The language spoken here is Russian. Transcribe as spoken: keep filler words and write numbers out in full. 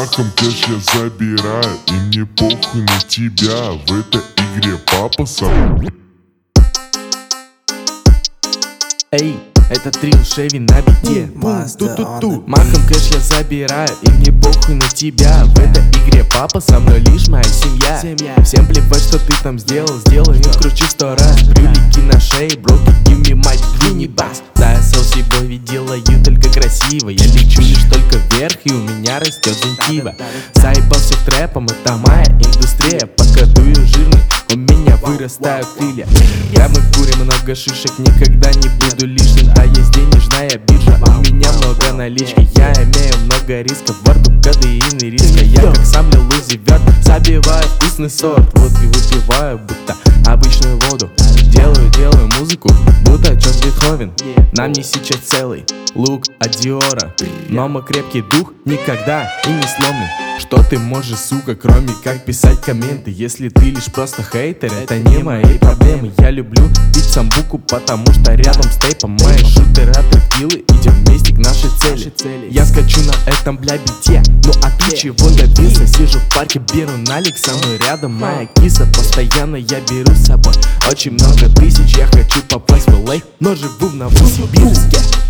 Махом кэш я забираю, и мне похуй на тебя. В этой игре папа сам. Эй, это Трил Шеви на бите. Ту-ту-ту. Махом кэш я забираю, и мне похуй на тебя. В этой игре папа со мной лишь моя семья. Всем плевать, что ты там сделал, сделал им круче сто раз. Брюлики на шее, бро, give me my green bass. Да, я соуси бой делаю только красиво. Я лечу лишь только вверх, и у меня растет зентива. Заебался трэпом, это моя индустрия. Пока дую жирный, у меня вырастают крылья. Я мы курим много шишек, никогда не буду лишним. А есть денежная биржа, у меня много налички. Я имею много рисков, во рту кадеин и риска. Я как сам Лил Узи Верт, забиваю вкусный сорт. Вот и выпиваю, будто обычную воду. Делаю, делаю музыку, будто Джон Бетховен. На мне сейчас целый лук от Диора. Но мой крепкий дух никогда и не сломлен. Что ты можешь, сука, кроме как писать комменты? Если ты лишь просто хейтер, это не мои проблемы. Я люблю пить самбуку, потому что рядом с тейпом мои шутеры от репилы. Идем вместе к нашей цели. Я скачу на этом, бля, бите. Ну а ты чего добился? Сижу в парке, беру налик, со мной рядом моя киса. Постоянно я беру с собой очень много тысяч. Я хочу попасть в эл эй, но живу в Новосибирске.